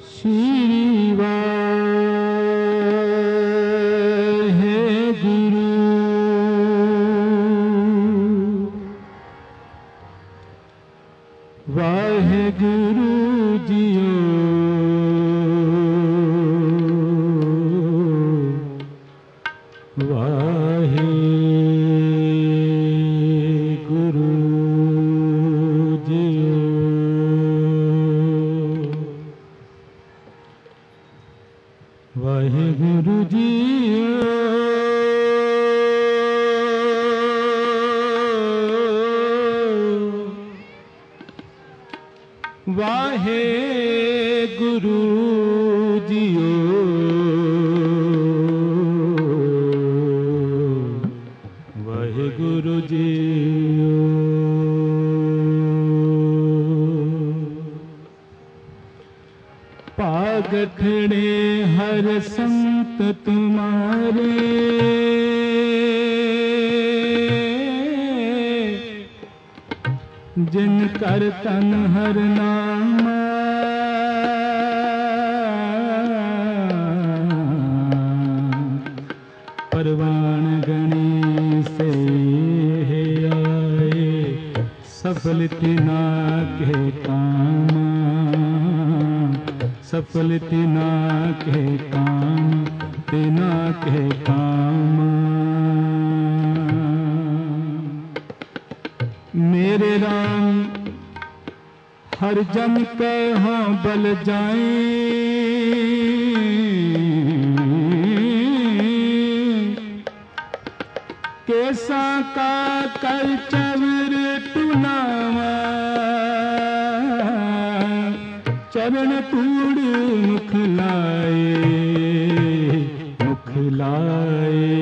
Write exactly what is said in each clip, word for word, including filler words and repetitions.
श्री वाहेगुरु वाहेगुरु जियो वाहेगुरु जियो वाहेगुरु जियो वाहेगुरु जियो वाहेगुरु जियो पागठड़े हर संत तुम्हारे जिन कर तन हर नामा परवान गणी से आए सफल तिना के काम सफल तिना के काम तिना के काम मेरे राम हर जन के हों बल जाए कैसा का कर चवर टुनावा चरण तूड़ मुख लाए मुख लाए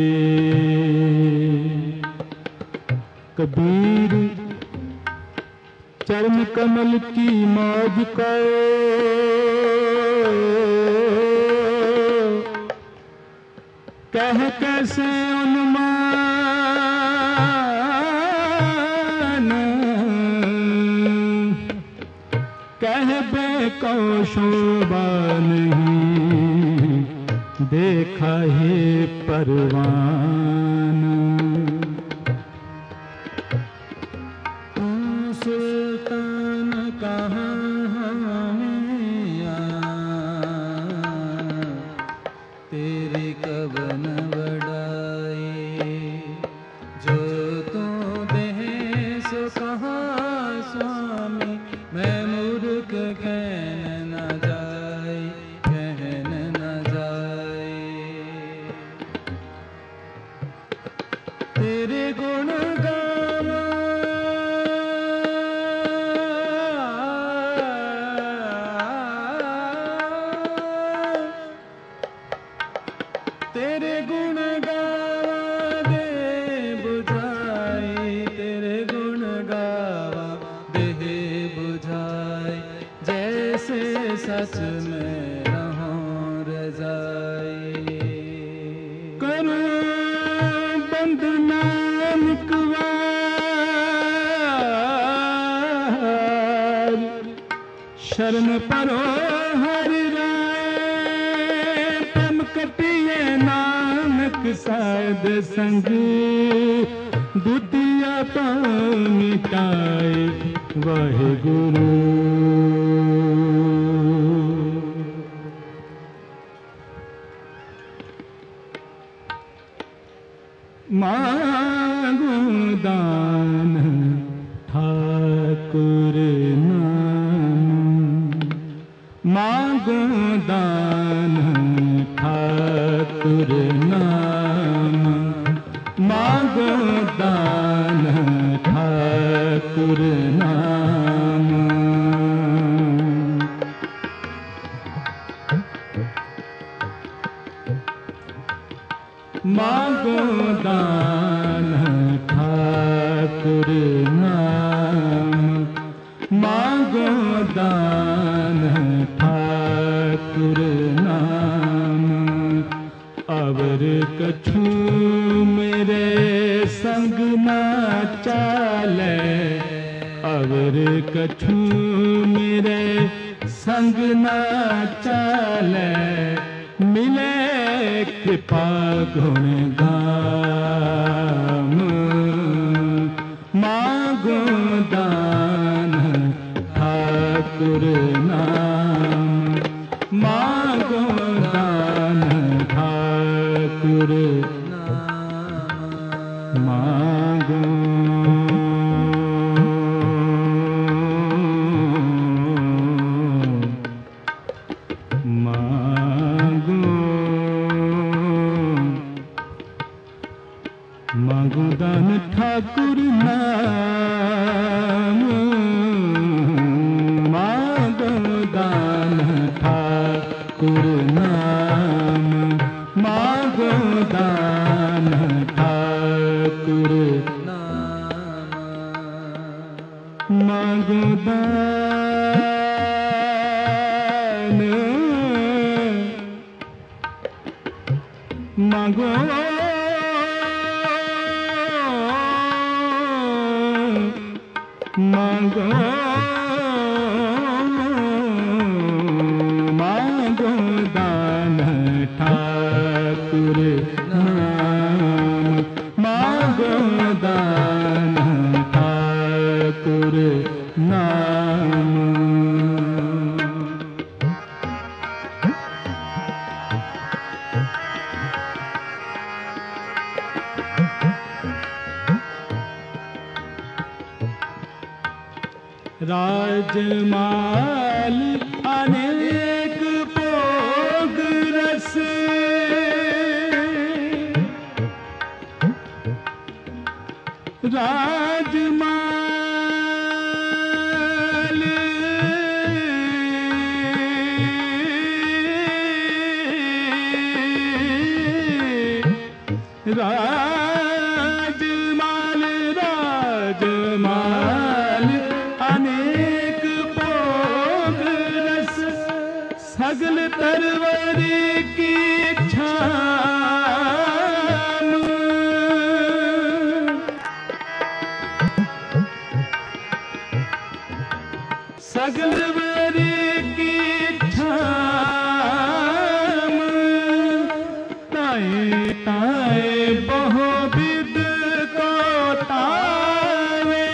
कबीर चरण कमल की मौज को कह कैसे अनुमान कह बे को शोभा नहीं देखा है परवान सुल्तान कहाँ तेरी कवन बड़ाई जो तू देह सो कहा स्वामी मैं मूर्ख कहन न जाए कहन न जाए तेरे गुण गावा तेरे गुण गावा दे बुझाई तेरे गुण गावा दे बुझाई जैसे सच में रहूं रजाई करूं बंद नानक वार शरण परो हरि साध संग दुतिया पाँव मिटाए वाहेगुरु मांगू दान ठाकुर नाम मांगू दान ठाकुर नाम मांगो दान ठाकुर नाम मांगो दान ठाकुर नाम मांगो दान ठाकुर नाम अवर कछु मेरे संग ना चाले अवर कछु मेरे संग न चले मिले कृपा गुण गाम मांगो दान ठाकुर नाम मांगो दान ठाकुर मांगो मांगो दान ठाकुर नाम मांगो दान ठाकुर नाम मांगो दान ठाकुर मांगो दान मांगो मांगो मांगो दान ठाकुर नाम मांगो दान ठाकुर नाम राजमाल अनेक भोग रस राजमाल राजमाल राजमाल अनेक भोग रस सगल तरवरी की छाम सगल वरी की छाम ताए ताए बहु विद को तावे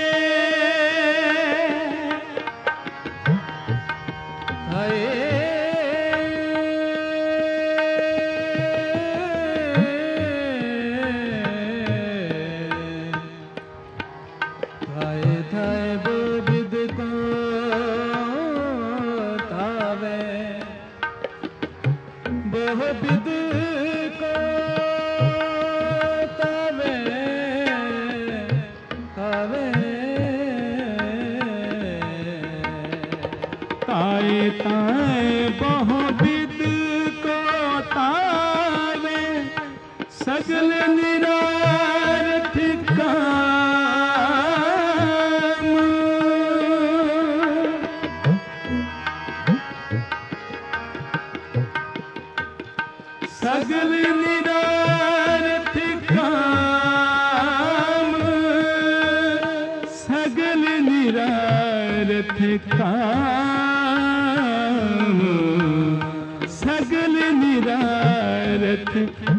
थाए थाए बुद्ध को तावे बहु विद को तावे तावे ताए ताए बहु विद को तावे सगल निरार्थ काम सगल निरार्थ काम सगल निरार्थ काम सगल निरार्थ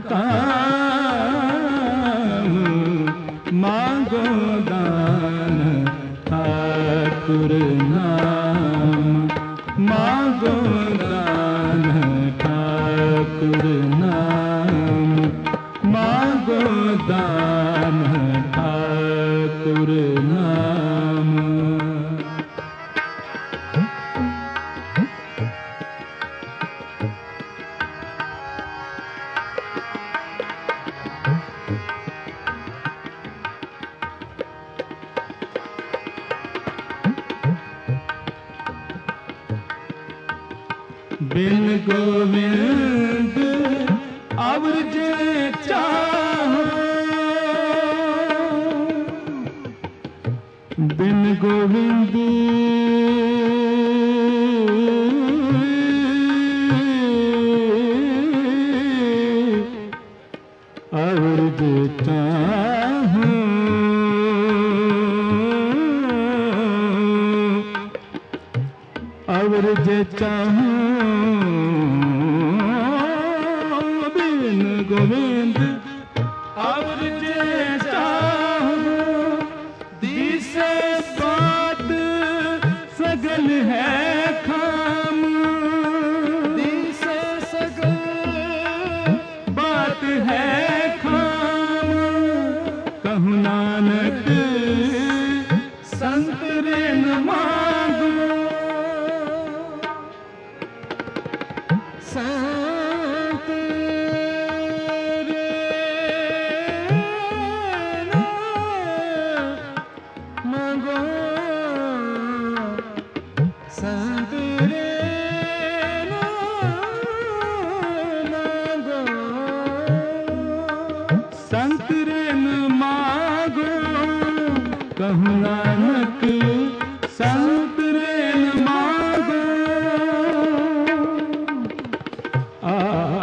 काम मांगो दान ठाकुर नाम मांगो दान ठाकुर नाम मांगो दान ठाकुर नाम बिन गोविंद अवर जे चाहो बिन गोविंद अवर जे चाहो अवर जे चाहूं बिन गोविंद और जे चाहूं दिसे बात सगल है खाम दिसे सगल बात है खाम कहूँ नानक संत ऋण मांगो संत ऋण मांगो संत ऋण मांगो संत ऋण मांगो कहूँ नानक संत ऋण मांगो आ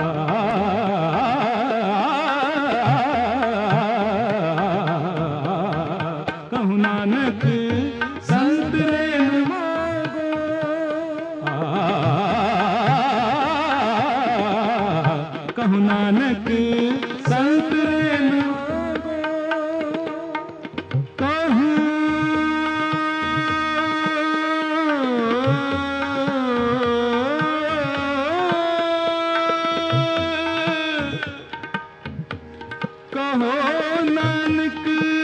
कहूँ नानक संत ऋण मांगो आ कहूँ नानक संत ऋण कहो नानक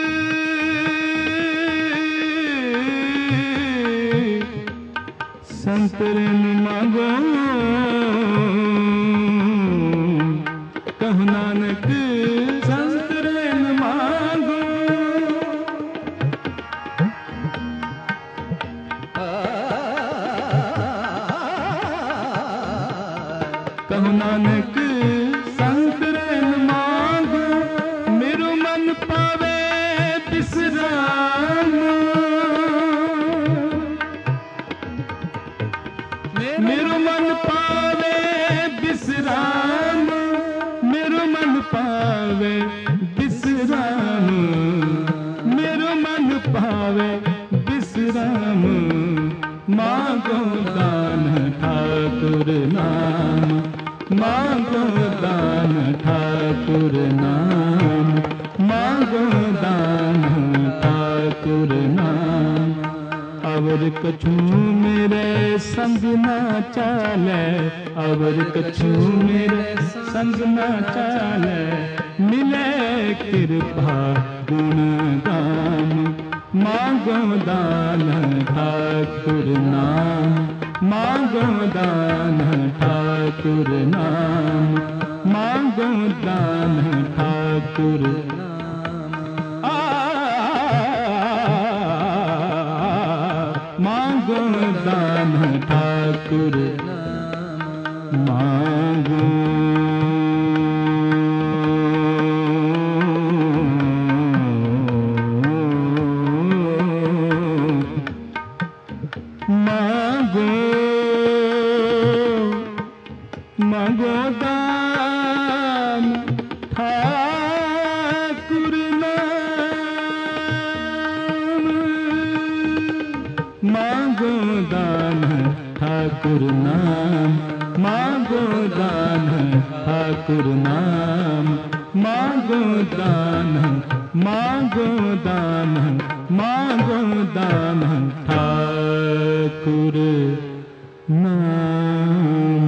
संत ऋण मांगो कहो नानक संत ऋण मांगो कहो नानक संत ऋण मांगो मेरो मन पावे विश्राम मेरो मन पावे विश्राम मेरो मन पावे विश्राम मेरो मन पावे विश्राम मांगो दान ठाकुर नाम मांगो दान ठाकुर नाम मांगो दान ठाकुर नाम अवर कछु मेरे संग ना चाले अवर कछु मेरे संग ना चाले मिले कृपा गुण गान मांगो दान ठाकुर नाम मांगो दान ठाकुर नाम मांगो दान ठाकुर आ मांगो दान ठाकुर मांगो मांगो मांगो दान ठाकुर नाम मांगो दान ठाकुर नाम मांगो दान ठाकुर नाम मांगो दान मांगो दान मांगो दान ठाकुर नाम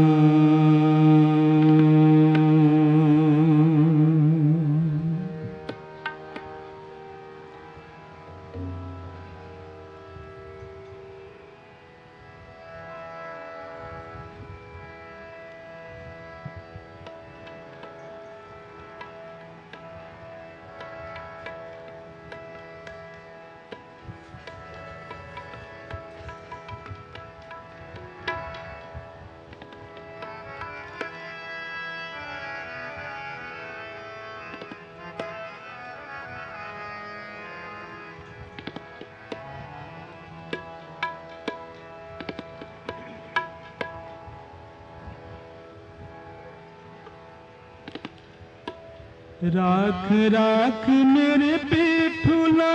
राख राख मेरे पीठुला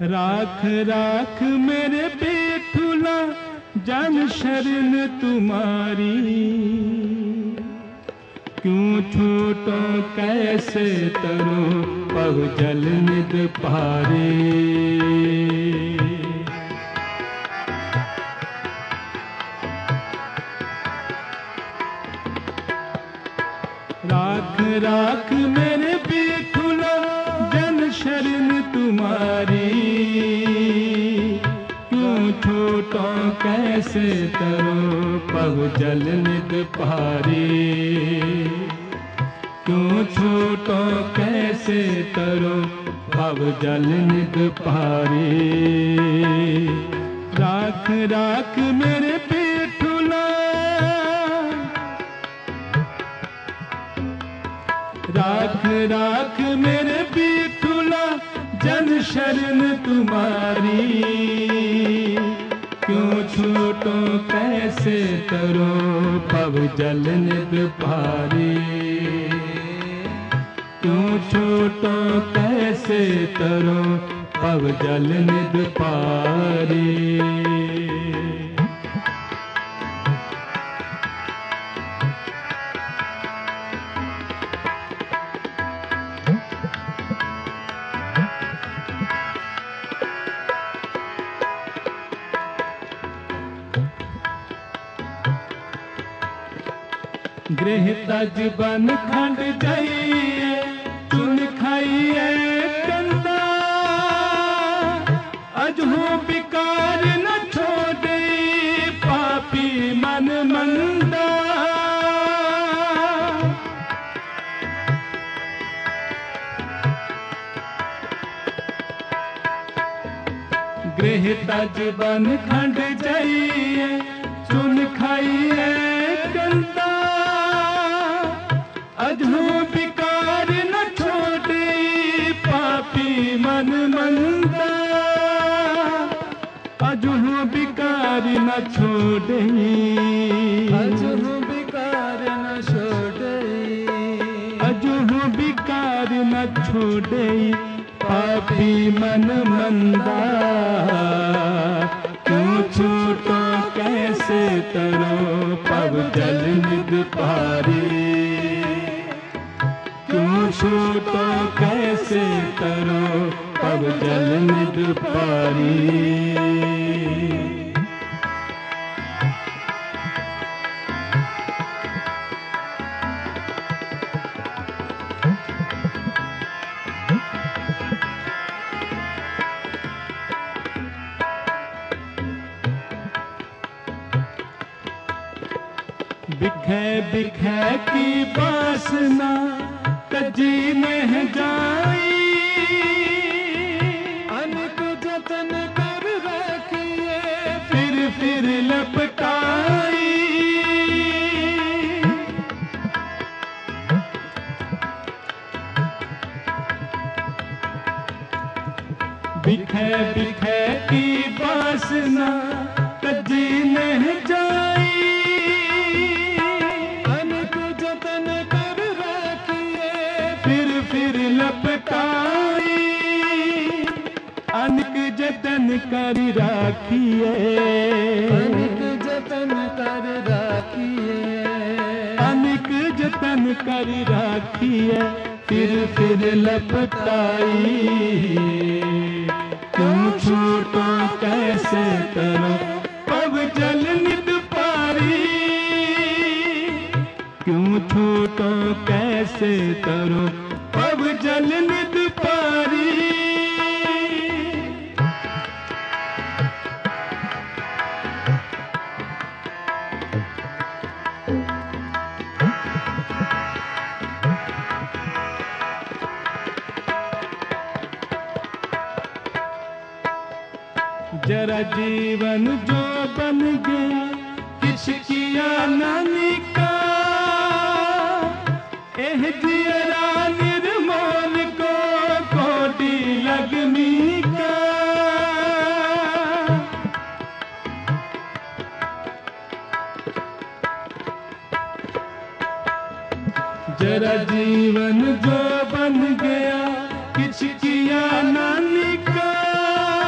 राख राख मेरे बेठुला जन शरण तुम्हारी, क्यों छूटो कैसे तरो पग जल निद पारे। राख राख मेरे बेठुला जन शरण तुम्हारी, क्यों छूटो कैसे तरो पग जल निद पारे। क्यों छूटो कैसे तरो पग जल निद पारे। राख राख मेरे बेठुला, राख राख मेरे बेठुला जन शरण तुम्हारी, क्यों छूटो कैसे तरो पग जल निद पारे। क्यों छूटो कैसे तरो पग जल निद पारे। गृह तज बन खंड जाइए, चुन खाइए कंदा, अजहू बिकार न छोड़े पापी मन मंदा। गृह तज बन खंड जाइए, चुन खाइए कंदा, अजहू बिकार न छोड़े पापी मन मंदा। अजहू बिकार न छोड़े, अजहू बिकार न छोड़े, अजहू बिकार न छोड़े पापी मन मंदा। क्यों छूटो कैसे तरो पग जल निद पारे। क्यों छूटो कैसे तरो पग जल निद पारी। बिखे बिखे की बासना तजी में जाई, अनेक जतन कर रखिए फिर फिर लपटाई। बिखे बिखे की बासना तजी में जाई, लपटाई। अनेक जतन कर राखिए, अनेक जतन कर राखिए, अनेक जतन कर राखिए फिर फिर लपटाई। क्यों छूटो कैसे तरो पग जल निद पारी। क्यों छूटो कैसे तरो पग जल निद पारी। जरा जीवन जो बन गया किस किया नानी का, एह जियरा निर्मोल को कोटि लगनी का। जरा जीवन जो बन गया किस किया नानी का,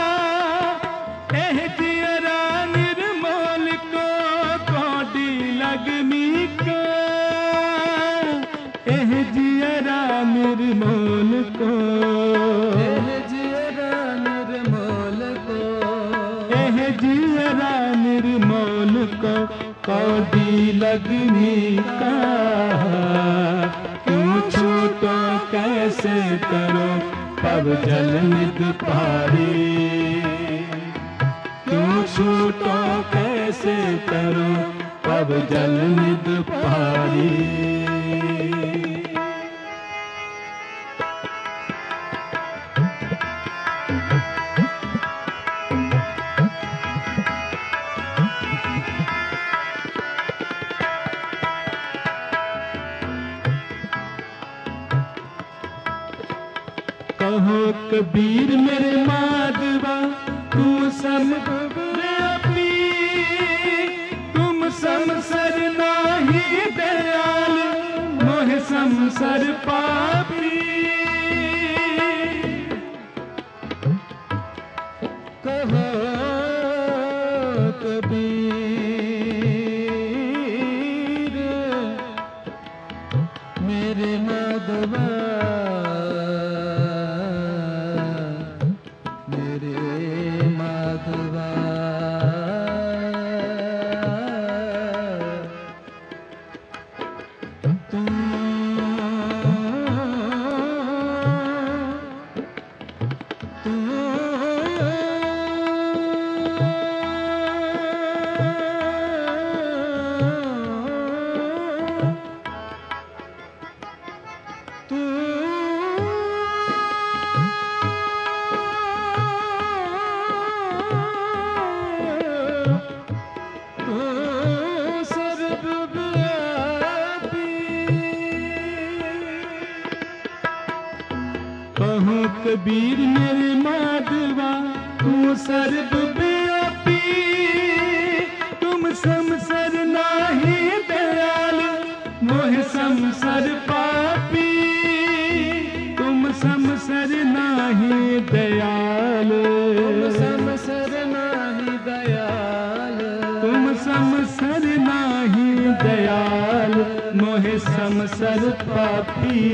को कौड़ी लगनी का, क्यों छूटो कैसे करो पग जल निद पारी, क्यों छूटो कैसे करो पग जल निद पारी। कहो कबीर मेरे माधवा तू सब व्यापी, तुम संसर नाही दयाल मोह संसर पापी। कहो कबीर मेरे माधवा कबीर मेरे माधवा तू सर्वव्यापी, तुम संसर नाही दयाल मोह संसर पापी, तुम संसर नाही दयाल, तुम संसर नाही दयाल, तुम संसर नाही दयाल मोह संसर पापी।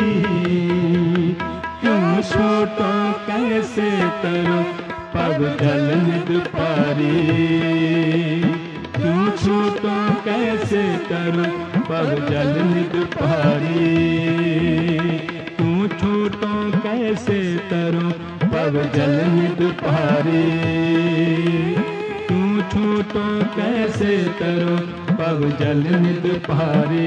क्यों छूटो कैसे करो पग जल निद पारी, क्यों छूटो कैसे करो पग जल निद पारी, क्यों छूटो कैसे करो पग जल निद पारी, क्यों छूटो कैसे करो पग जल निद पारी।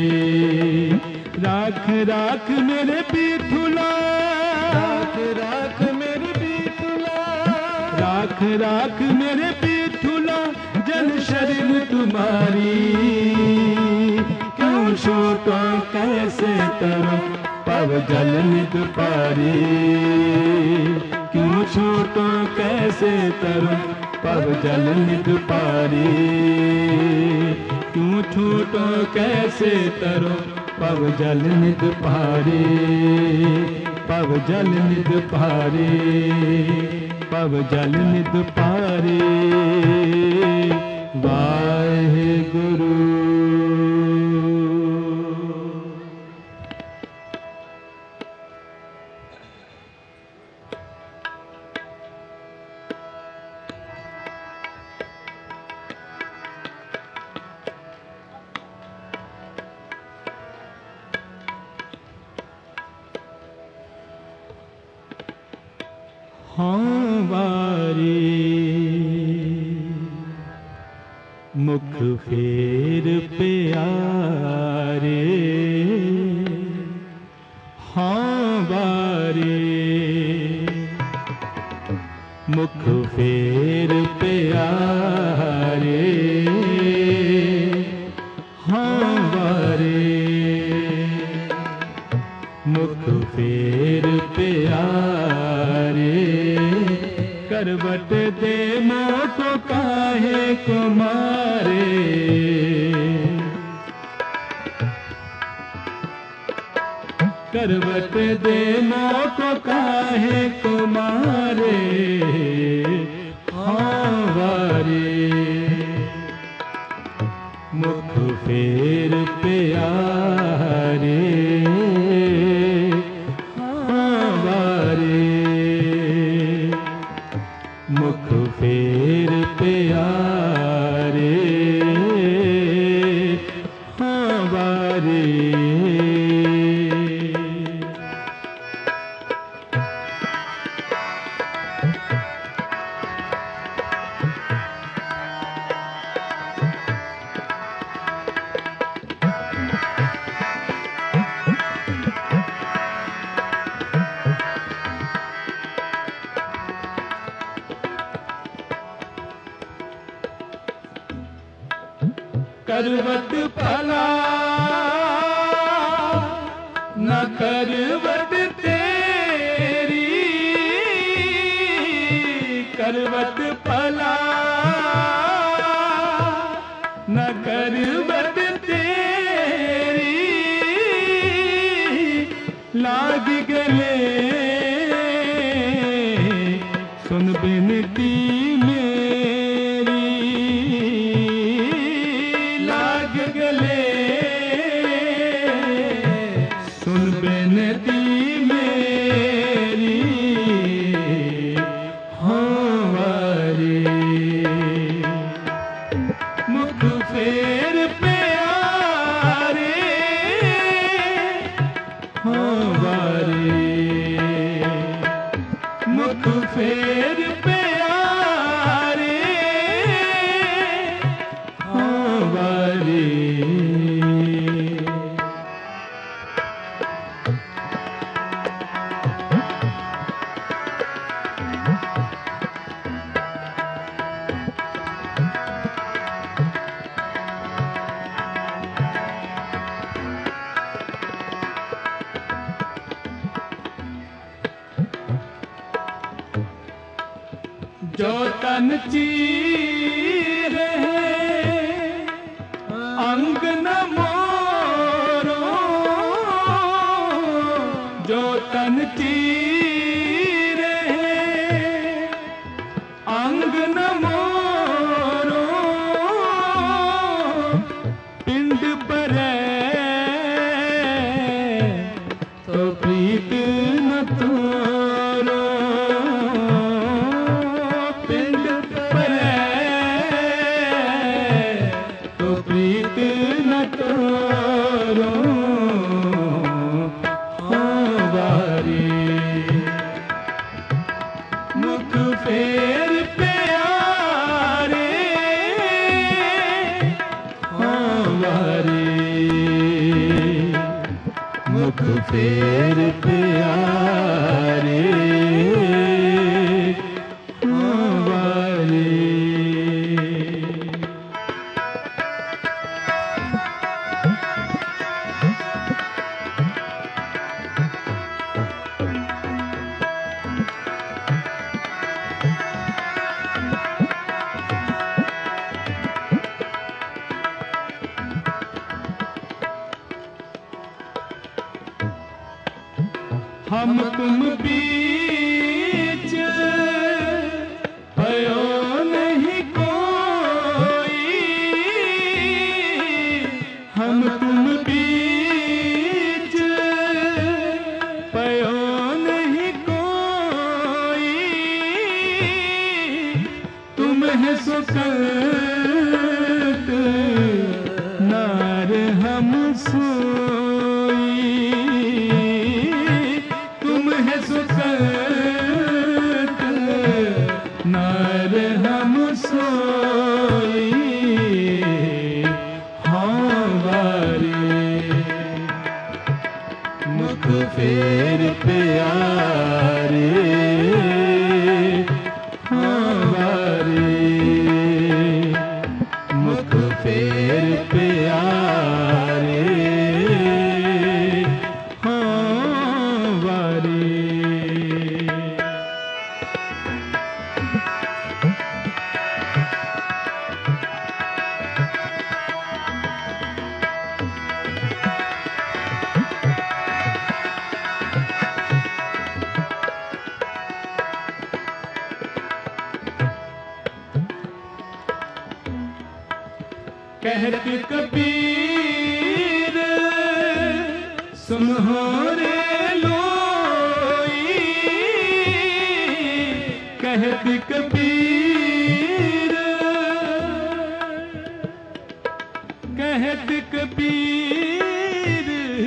राख राख मेरे पीठुला, राख राख मेरे पीठुला, राख राख मेरे पीठुला जन शरीर तुम्हारी, क्यों छूटो कैसे करो पग जल निद पारी, क्यों छूटो कैसे करो पग जल निद पारी, क्यों छूटो कैसे करो पग जल निद पारी, पग जल निद पारी, पग जल निद पारी। वाहेगुरु। हाँ वारी मुख फेर प्यारे, हाँ वारी मुख फेर प्यारे, हाँ वारी मुख फेर प्यारे, करवट दे मोको काहे को मारे, करवट दे मोको काहे को मारे, हाँ वारे मुख फेर प्यारे, हाँ वारे मुख फेर प्यारे, करवट फला न करवट तेरी, करवट फला न करवट तेरी, लाग गले सुन बिनती मेरी, लाग गले सुन बिनती मेरी, हाँ वारी मुख फेर प्यारे, हाँ वारी मुख फेर प्यारे, हाँ वारी जो तन चीर है अंग न मोरो, जो तन चीर है अंग न मोरो, पिंड पर तो प्रीत न तोरो, मुख फेर प्यारे, हाँ वारी मुख फेर प्यारे, हाँ वारी हम तुम बीच भयो नहीं कोई, हम तुम बीच भयो नहीं कोई, तुम है सुकत नार हम सोई, है सुकत नार हम सोई, हाँ वारी मुख फेर प्यारे, हाँ वारी मुख फेर प्यारे, कहत कबीर सुन हो रे लोई, कहत कबीर कहत कबीर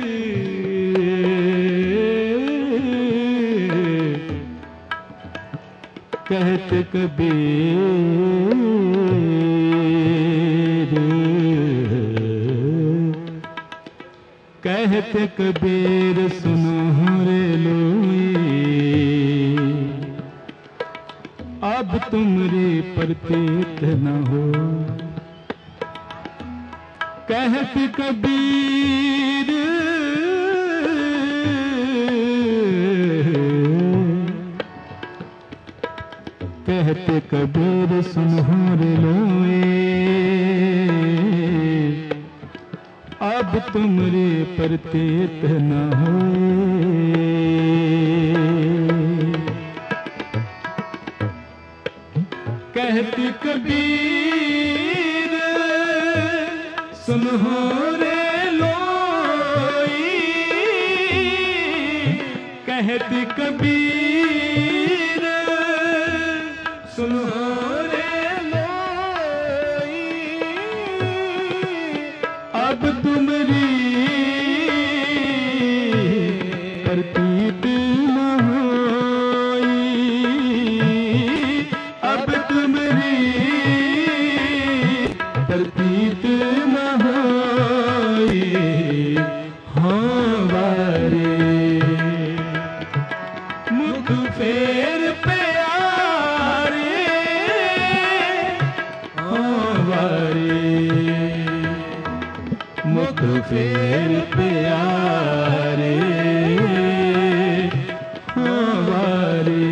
कहत कबीर कहत कबीर सुनो रे लोई, अब तुमरे प्रतीत न हो, कहत कबीर कहत कबीर सुनो रे लोए, अब तुमरे प्रतीत न होए। कहत कबीर सुनो रे लोई, कहत कबीर सुनो रे लोई, अब तुमरी प्रतीत न होई, अब तुमरी प्रतीत न होई। हाँ वारे मुख फेर प्यारे, हाँ वारे मुख फेर प्यारे, हाँ वारे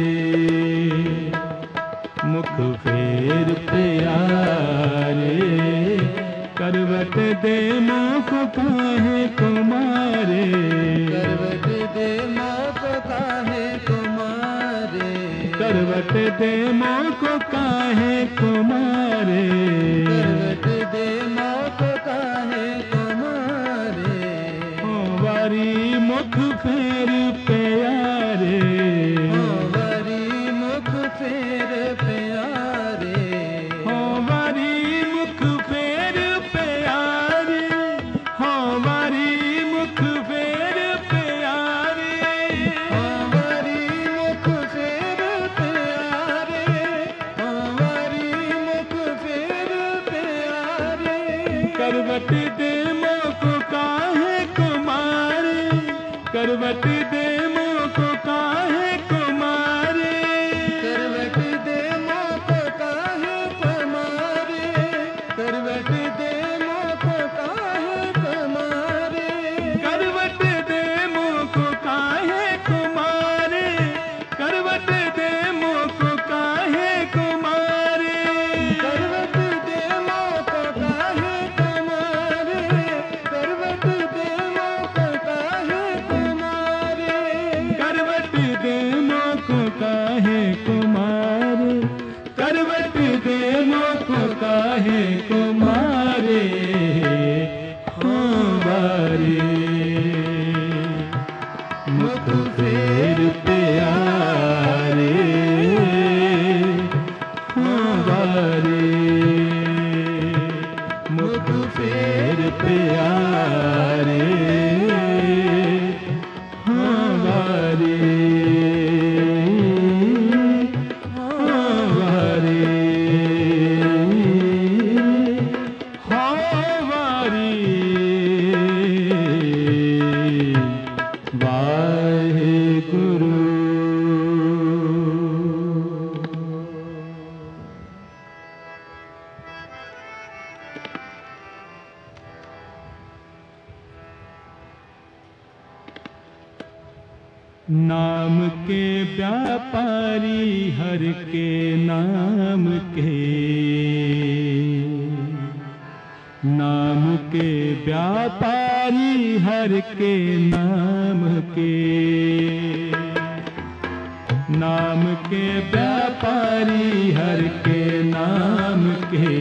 मुख फेर प्यारे। करवट दे मोख काहे कुमारे, करवट दे मोख काहे कुमारे, करवट दे मोख काहे कुमारे, करवट दे मोख काहे कुमारे। ओ वारी मुख फेर प्यारे, ओ वारी मुख फेर प्यारे, ओ वारी मुख फेर प्यारे, हो वारी मुख फेर प्यारे, ओ वारी मुख फेर प्यारे, ओ वारी मुख फेर प्यारे। करवट दे मोख काहे कुमारे, करवट दे मोख काहे कुमारे, करवट दे मोख काहे कुमारे, करवट दे मोख काहे कुमारे, करवट दे मोख काहे कुमारे, करवट दे मोख काहे कुमारे, करवट दे मोख काहे कुमारे, करवट दे मोख काहे कुमारे, करवट दे मोख काहे कुमारे, करवट दे मोख काहे कुमारे। हाँ वारे मुख फेर प्यारे, हाँ वारे मुख फेर प्यारे, हाँ वारे हाँ वारे हाँ वारे। वाहेगुरु। नाम के व्यापारी हर के नाम के, नाम के व्यापारी हर के नाम के, नाम के व्यापारी हर के नाम के,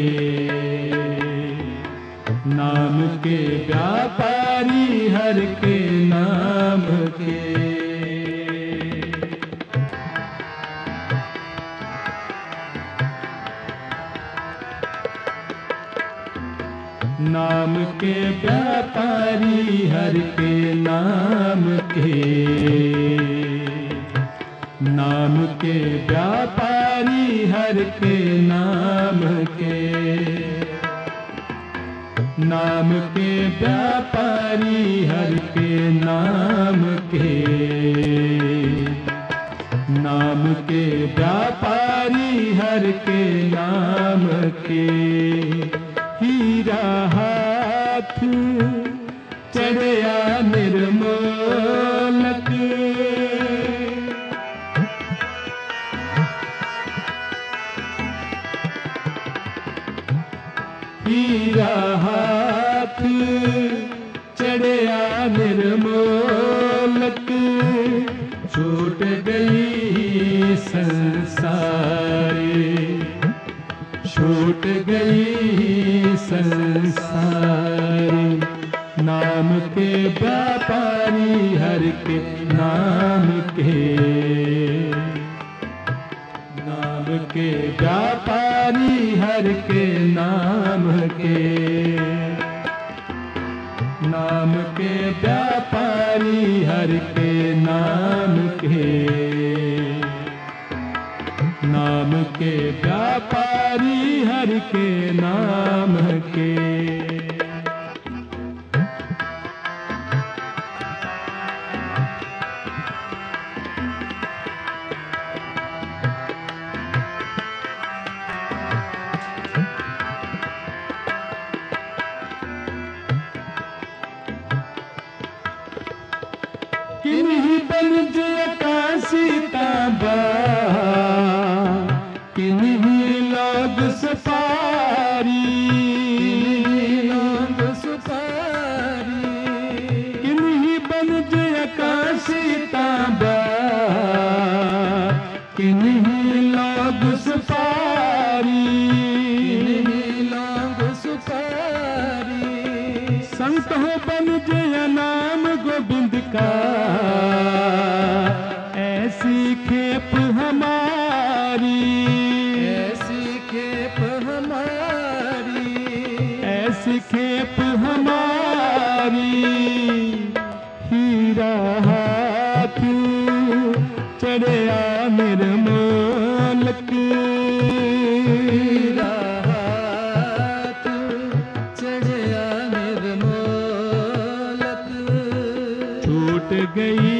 नाम के व्यापारी हर के नाम के। नाम के व्यापारी हर के नाम के, नाम के व्यापारी हर के नाम के, नाम के व्यापारी हर के नाम के, नाम के व्यापारी हर के नाम के। हीरा हाथ चढ़िया निर्मोलक। हीरा हाथ चढ़िया निर्मोलक, छूट गई संसारी, छूट गई संसारी। नाम के व्यापारी हर के नाम के, नाम के व्यापारी हर के नाम के, नाम के व्यापारी हर के नाम के, नाम के व्यापारी हर के नाम के। किन्हीं बनज आकाशी तांबा, किन्हीं लोग सफारी, लोग सुपारी। किन्हीं बनज आकाशी तांबा, किन्हीं लोग सफारी, लोग सुपारी। संत हो बनज नाम गोविंद का, ऐसी खेप हमारी, ऐसी खेप हमारी, ऐसी खेप हमारी। हीरा हाथ चढ़िया निर्मोलक, हीरा हाथ चढ़िया निर्मोलक, छूट गई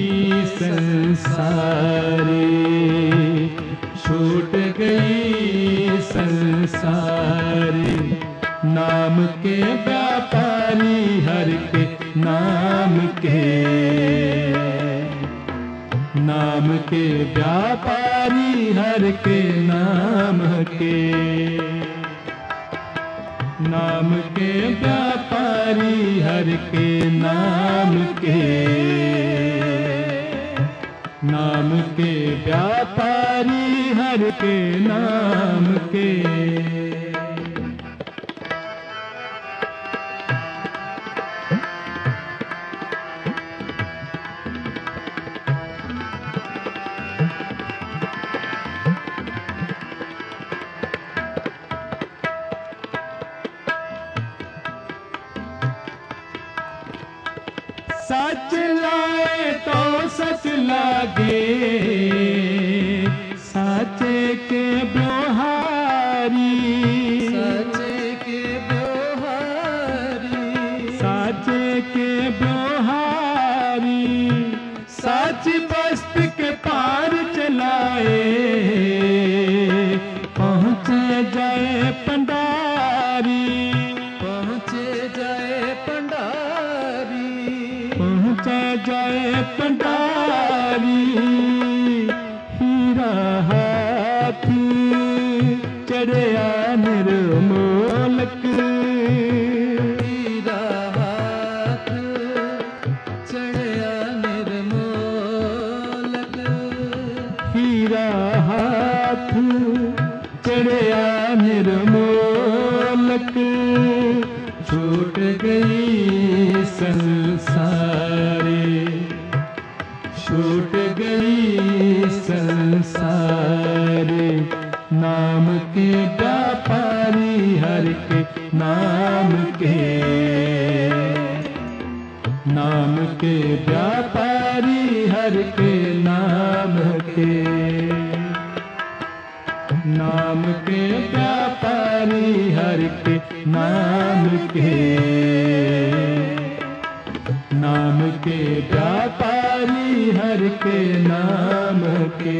संसारी, छूट गई संसारी। नाम के व्यापारी हर के नाम के, नाम के व्यापारी हर के नाम के, नाम के व्यापारी हर के नाम के, नाम के व्यापारी हर के नाम के। सच लाए तो सच लागे, साचे के ब्योहारी, साचे के ब्योहारी, साचे के ब्योहारी। सच बस्त के पार चलाए, पहुँचे जाए पंडारी, पहुँचे जाए पंडारी, पहुँचे जाए पंडारी। हीरा हाथ चढ़िया निर्मोलक, हीरा हाथ चढ़िया निर्मोलक, हीरा हाथ चढ़िया निर्मोलक। छूट गई संसारी, छूट गई संसारी। नाम के व्यापारी हर के नाम के, नाम के व्यापारी हर के नाम के, नाम के व्यापारी हर के नाम के, नाम के व्यापारी हर के नाम के।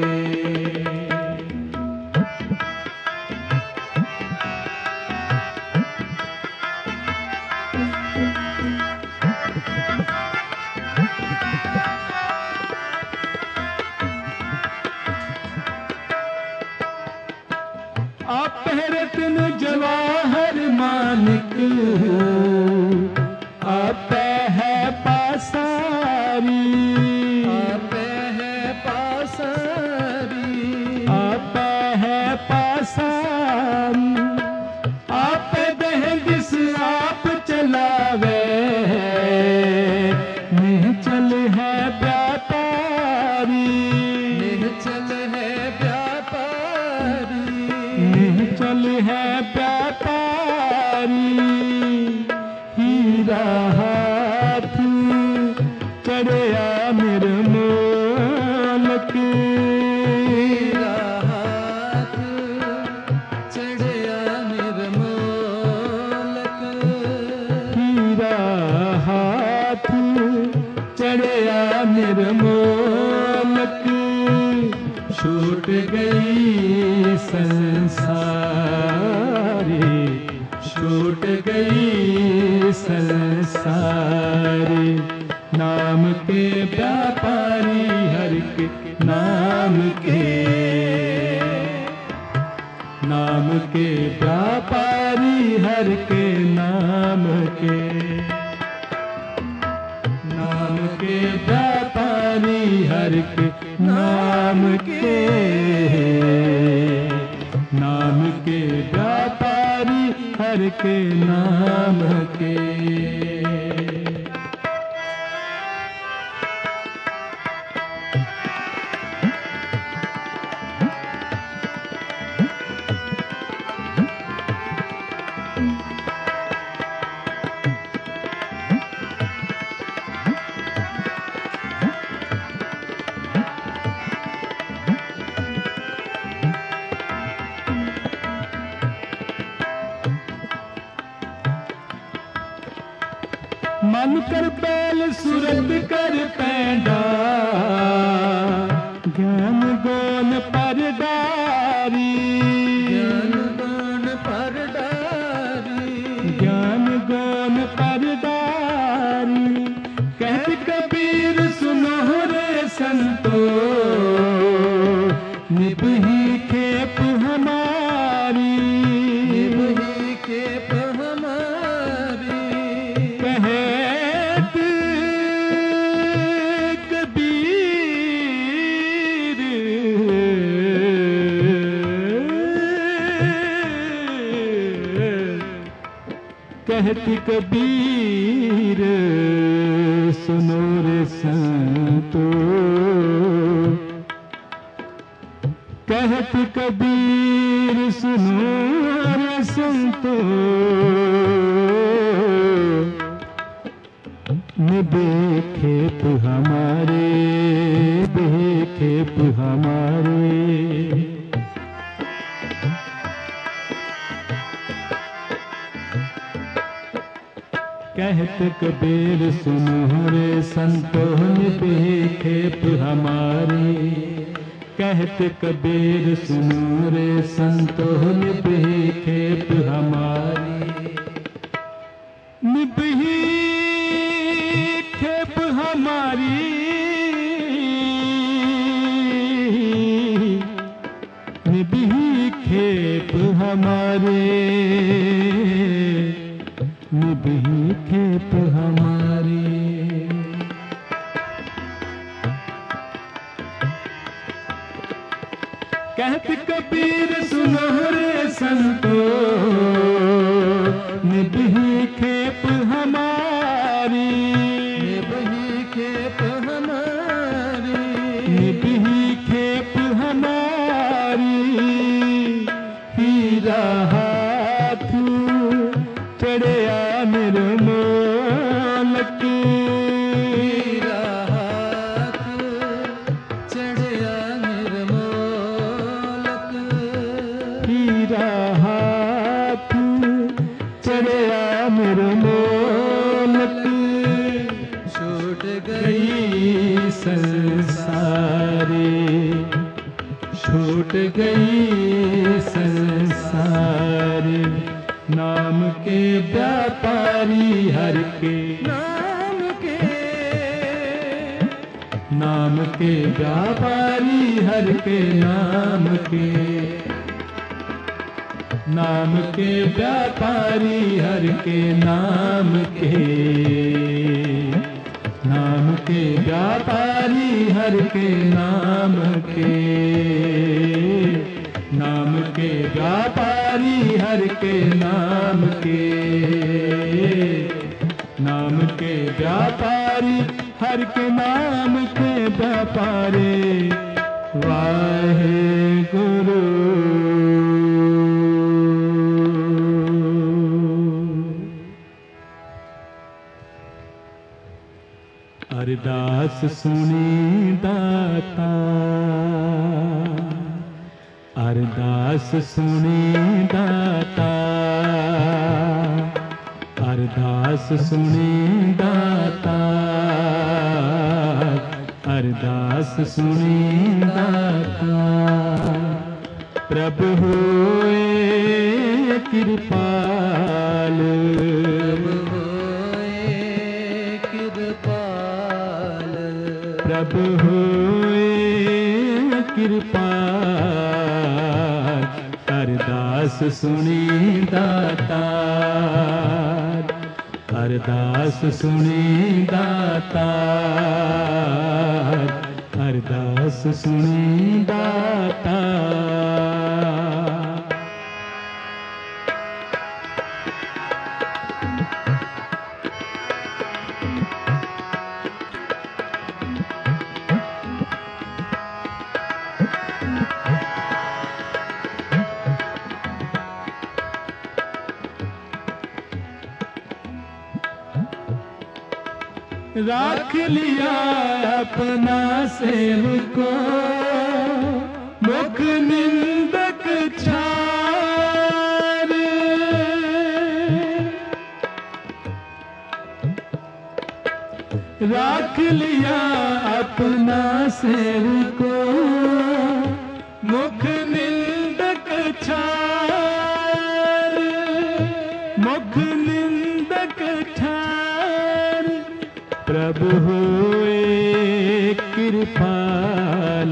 आप है रत्न जवाहर मानिक, आप है पासारी, आप है पासारी, आप है पासारी, आप दहदिस आप चलावे, निहचल है व्यापारी, निहचल है व्यापारी, निहचल है व्यापारी, हीरा हाथ चढ़या निर्मोलक, हीरा हाथ चढ़या निर्मोलक, हीरा हाथ चढ़या निर्मोलक, छूट गई संसारी, छूट गई संसारी, नाम के व्यापारी हर के नाम के, नाम के व्यापारी हर के नाम के, नाम के व्यापारी हर के नाम के, नाम के व्यापारी हर के नाम के। मन कर बैल सूरत कर पैंडा, ज्ञान गोन पर डारी, ज्ञान गुण पर डारी, ज्ञान गोन पर डारी, कहत कबीर सुनो रे संतो, निभही खेप हमारी, निभही खेप हमारी, कहत कबीर कहत कबीर सुनो रे संतो, कहत कबीर सुनो रे संतो, बेखेप हमारे, बेखेप हमारे, कहत कबीर सुनो रे संतो, बेखेप हमारे, कहत कबीर सुनो रे संतो, बेखेप हमारे, निभही खेप हमारी, निभही खेप हमारे, निभही खेप हमारी, कहत कबीर सुनो रे संतो, निभही खेप हमारी, निभही खेप हमारी, निभही खेप हमारी, हीरा हाथ चढ़या निर्मोलक, हीरा हाथ चढ़या निर्मोलक, हीरा हाथ चढ़या निर्मोलक, छूट गई संसारी, छूट गई संसारी, नाम के व्यापारी हर के नाम के, नाम के व्यापारी हर के नाम के, नाम के व्यापारी हर के नाम के, नाम के व्यापारी हर के नाम के, नाम के व्यापारी हर के नाम के, नाम के व्यापारी हर के नाम के व्यापारी। वाहे गुरु अरदास सुनी दाता, अरदास सुनी दाता, अरदास सुनी दाता, अरदास सुनी दाता। प्रभु होए कृपाल, प्रभु होए कृपाल, अरदास सुनी दाता, अरदास सुनी दाता, अरदास सुनी दाता। राख लिया अपना सेवको, मुख निंदक छार, राख लिया अपना सेवको, मुख निंदक छार, मुख निंदक छार। प्रभु होए कृपाल,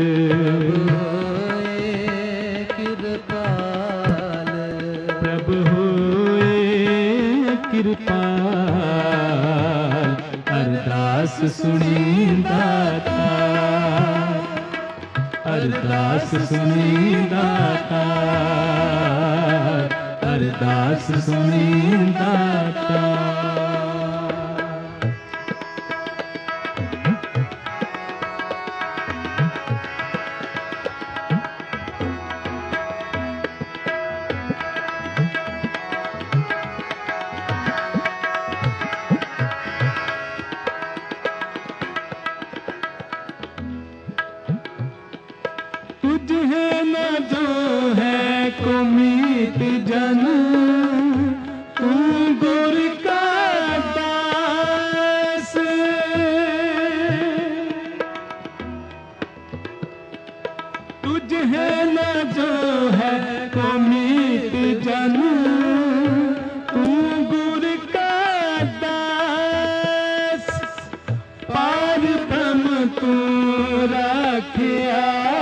कृपाल, प्रभु होए कृपाल, अरदास सुनी दाता, अरदास सुनी दाता, अरदास सुनी दाता। तुझे न जो है को मीत जन, तू गुर का दास, तुझे न जो है को मीत जन, तू गुर का दास। पार ब्रह्म तू राखिया,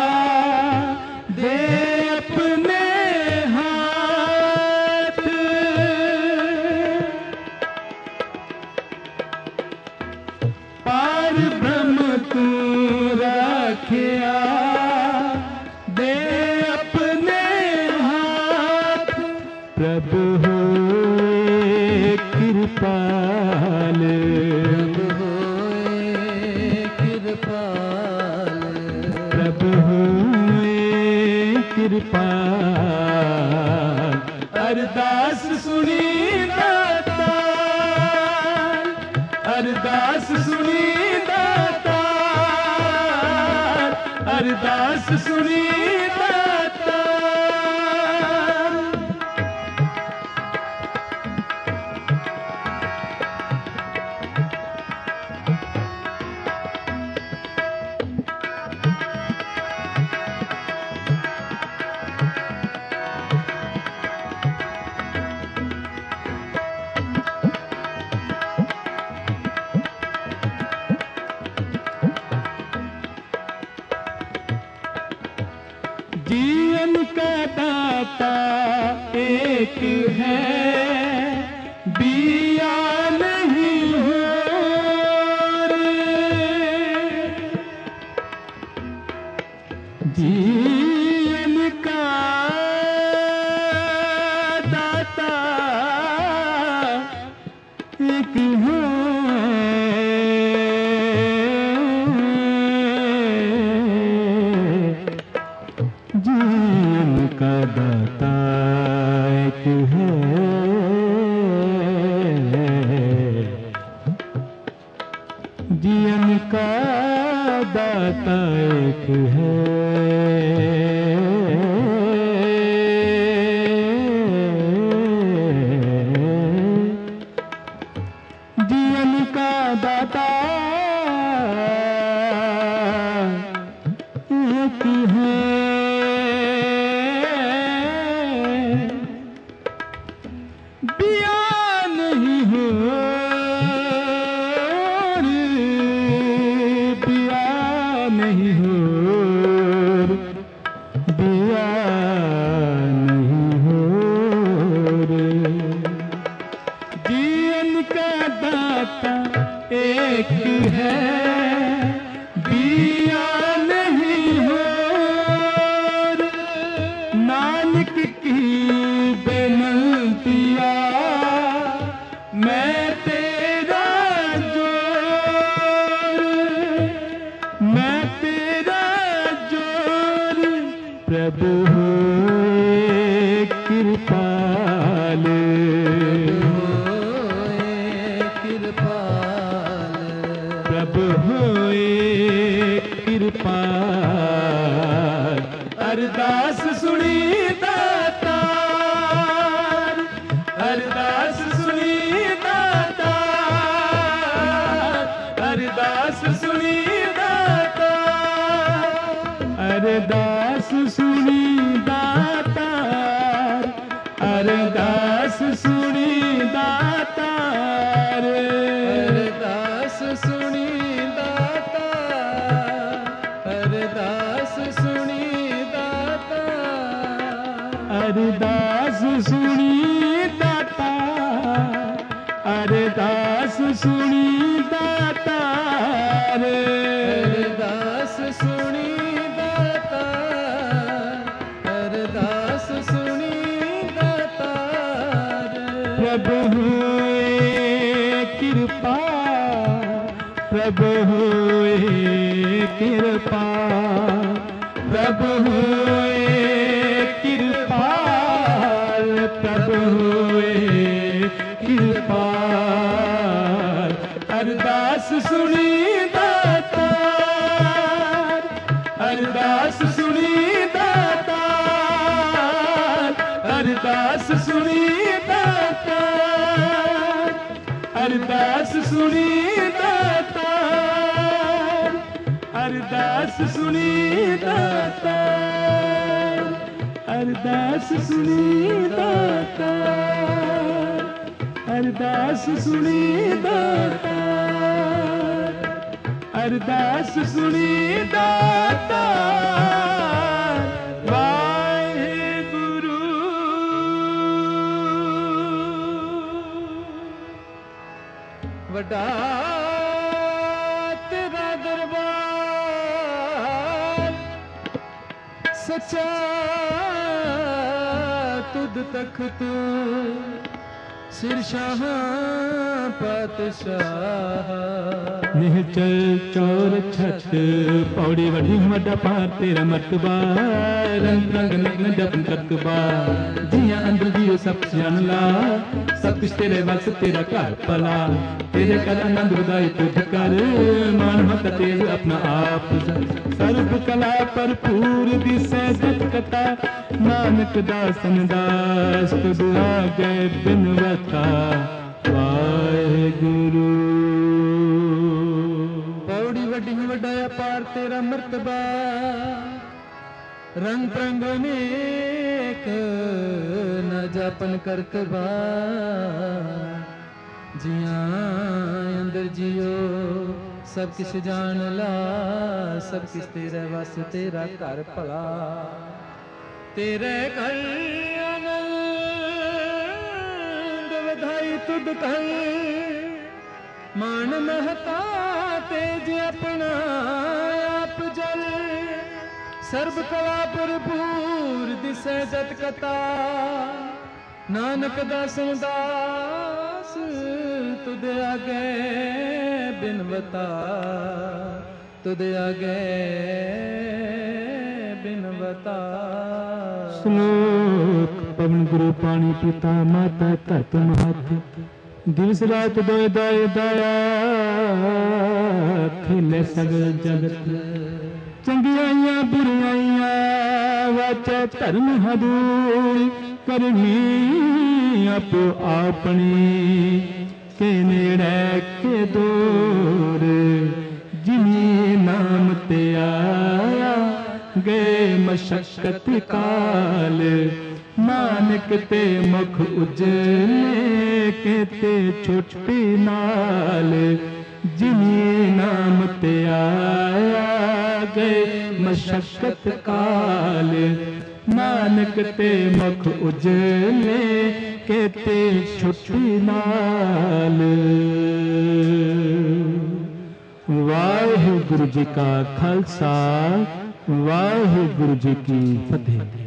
दे अपने हाथ, पार ब्रह्म तू राखिया, दे अपने हाथ। प्रभु होए कृपाल, प्रभु होए कृपाल, प्रभु कृपाल, अरदास सुनी दाता, अरदास सुनी दाता, अरदास सुनी दाता। जीवन का दाता एक है, दिया नहीं और। जीवन का दाता एक है, जीवन का दाता एक है, जीवन का दाता एक है। जीवन का दाता एक है, दिया नहीं हो, दिया नहीं हो, दिया नहीं हो। जीवन का दाता एक है, दिया नहीं हो। नानक की बेनतिया मैं तेरा जोर, मैं तेरा जोर। प्रभु होए कृपाल, प्रभु होए कृपाल। अरदास सुनी दातार, अरदास सुनी दातार, अरदास सुनी दातार, अरदास सुनी दातार, अरदास सुनी दातार, अरदास सुनी दाता, अरदास सुनी दाता, अरदास सुनी दाता, अरदास सुनी दाता, अरदास सुनी दाता, अरदास सुनी दाता। प्रभु होए कृपा, प्रभु होए कृपा, प्रभु होए कृपाल, प्रभु होए कृपाल। अरदास सुनी दातार, अरदास सुनी दातार, अरदास सुनी दातार, अरदास सुनी दातार, अरदास सुनी दातार, अरदास सुनी दातार, अरदास सुनी दातार, अरदास सुनी दातार। वाहेगुरु। वड्डा तेरा दरबार, सच्चा तुद तख्त, सिरशाह पातशाह। निहचल चौर छत पौड़ी वड़ी वड्डा पार तेरा मर्तबा, रंग रंग निगन जपन करतबा। जिया अंदर जियो सब जान ला, सब कुछ तेरे वस तेरा घर भला। तेरे कर आनंद उदाई तुझ कर, मान मत तेज अपना आप। सर्व कला भरपूर दिसै जत कथा, नानक दासन दास तुझ आगे बिनवता। वाहेगुरु। पौड़ी वड्डी वड्डा पार तेरा मर्तबा, रंग प्रंग अनेक न जापन करतबा। जिया अंदर जियो सब किस जान ला, सब किस तेरा वस तेरा घर भला। तेरे घर आनंद वधाई तुद कर मान महता तेज अपना आप जल सर्ब कला भरपूर दिसै जत कथा नानक दासन दास तुद आगे बिनवता तुद आगे बिनवता। श्लोक पवन गुरु पानी पिता माता धरत महत दिवस रात दोए दाए दाया खेले सगल जगत चंगियाइयां बुराइयां वाचा धर्म हदूर करनी आपो अपनी के नेड़े के दूर जिनी नाम ते आया गए मशक्कत काल नानक ते मुख उजले के ते छुट्टी नाल जिनी नाम ते आया गए मशक्कत काल नानक ते मुख उजले के ते छुट्टी नाल। वाहिगुरु जी का खालसा वाहिगुरु जी की फतेह।